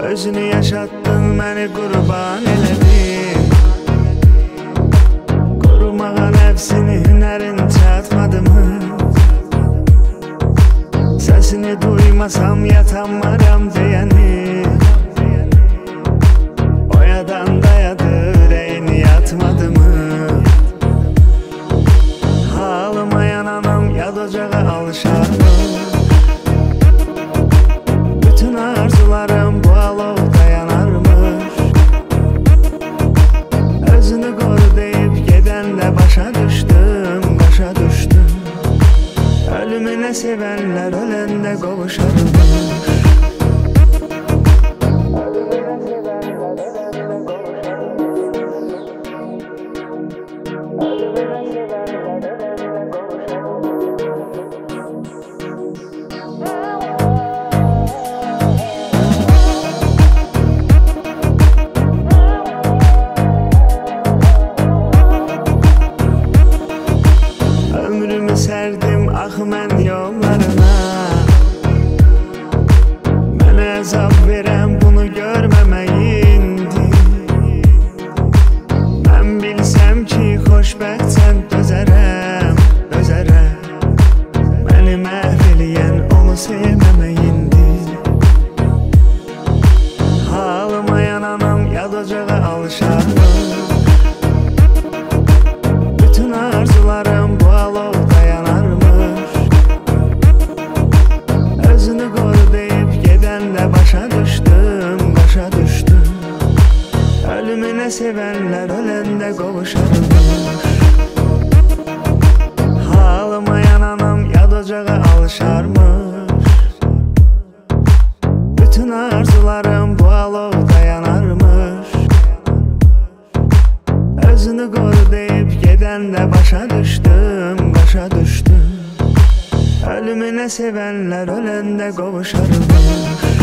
Özünü yaşattın, məni qurban elədin. Qorumağa nəfsini, hünərin çatmadı-mı? Səsini duymasam yatanmaram deyəni. Oyadan dayadı, ürəyini yatmadı-mı? Halıma yananam yad ocağa alışardı. Bütün arzularım bu alovda yanarmış. Özünü qoru deyib gedəndə başa düşdüm, başa düşdüm. Ölümünə sevənlər öləndə qovuşarmış. Ömrümü sərdim axı mən yollarına. Mənə əzab verən bunu görməməyindir. Mən bilsəm ki, xoşbəxtsən dözərəm, dözərəm. Məni məhv eləyən onu sevməməyindir. Halıma yananam yad ocağa alışardım. Bütün arzularım bu alovda yanarmış. Özünü qoru deyib gedəndə başa düşdüm, başa düşdüm. Ölümünə sevənlər öləndə qovuşarmış. Halıma yananam yad ocağa alışarmış. Bütün arzularım bu alovda yanarmış. Özünü qoru deyib gedəndə başa düşdüm, başa düşdüm. Ölümünə sevənlər öləndə qovuşarmış.